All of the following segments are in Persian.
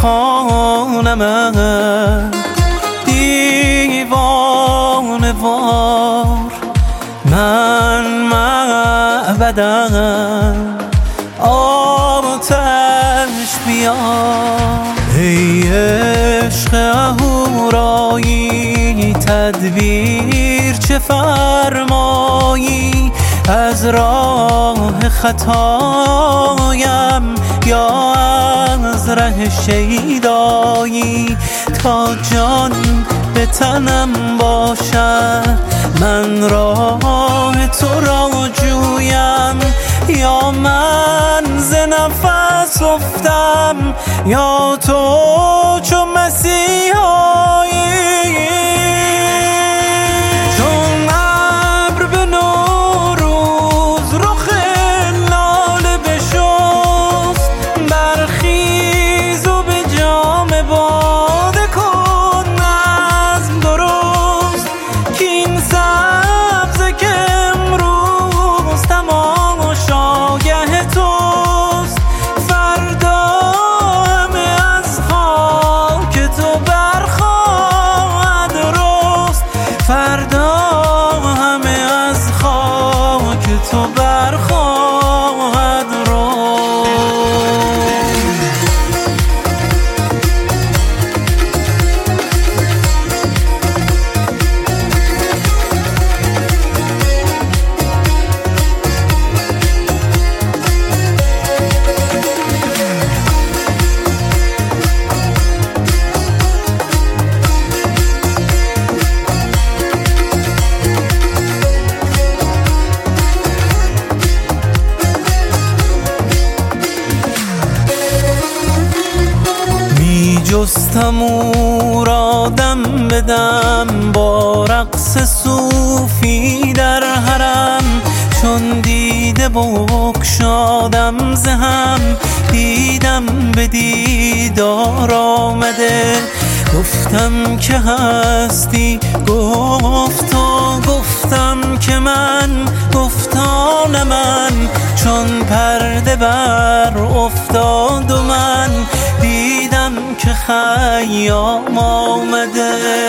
خانمت دیوانه وار من معبدم آتش بیار ای عشق اهورایی تدبیر چه فرمایی از راه خطایم یا از ره شیدایی تا جان به تنم باشد من راه تو را جویم یا من ز نفس افتم یا تو چو مسیحایی چون ابر به نوروز رخ لاله بشست برخیز و به جام باده کن نظم درست کاین سبزه که امروز تماشاگه توست فردا همه از خاک تو برخواهد رست فردا همه از خاک تو برخواهد رست جستم او را دم بدم با رقص صوفی در حرم چون دیده بگشادم ز هم دیدم به دیدار آمده گفتم که هستی گفت و گفتم که من گفتا نه من چون پرده بر افتاد و من دیدم که خیام آمده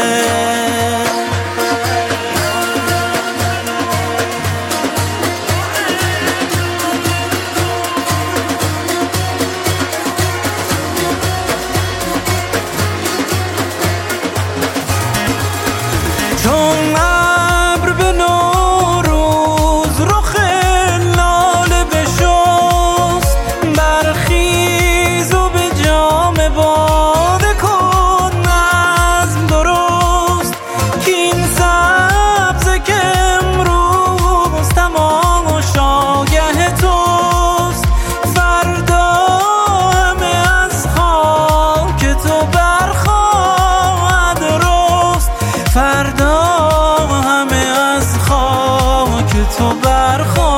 چون ابر به نوروز رخ لاله بشست برخیز و به جام باده کن نظم درست کاین سبزه که امروز تماشاگه توست فردا همه از خاک تو برخواهد رست فردا همه از خاک تو برخواهد